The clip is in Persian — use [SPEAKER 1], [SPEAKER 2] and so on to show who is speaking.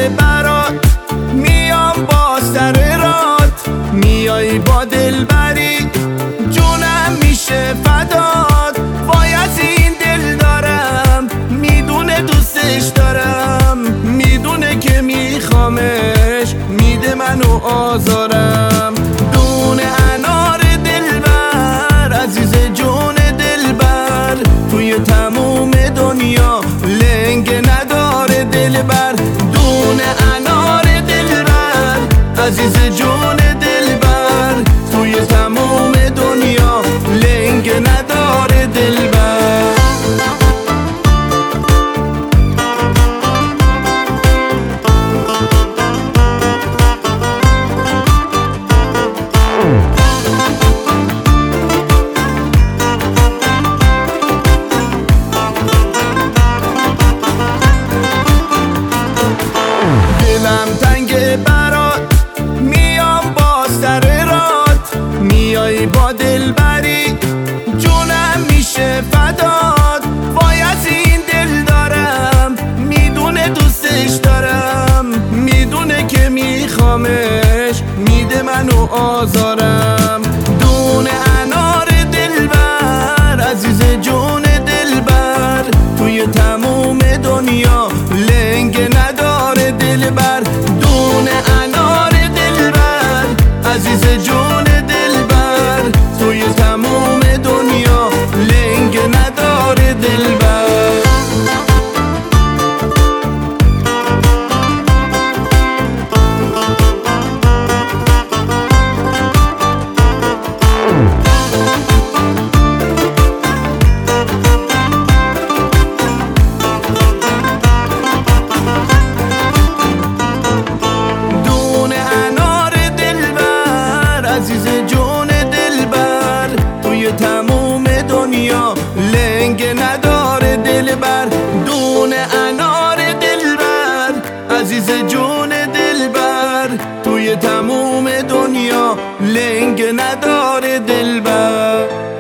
[SPEAKER 1] برات میام با سر رات، میای با دلبری جونم میشه فدات. وای از این دل دارم، میدونه دوستش دارم، میدونه که میخوامش، میده منو آزارم. دونه انار دلبر عزیز جون دلبر، توی تموم دنیا لنگ نداره دلبر. دونه انار دلبر عزیز جون دلبر، توی تموم دنیا لنگ نداره دلبر. دلم تنگ برات میام با سر رات، میای با دلبری جونم میشه فدات. وای از این دل دارم، میدونه دوستش دارم، میدونه که میخوامش، میده منو آزارم. دونه انار دلبر عزیز جون دلبر، توی تموم دنیا لنگ نداره دلبر. دونه انار دلبر عزیز جون دلبر، توی تموم دنیا لنگ نداره دلبر. عزیز جون دلبر، توی تموم دنیا لنگ نداره دلبر. دونه انار دلبر عزیز جون دلبر، توی تموم دنیا لنگ نداره دلبر.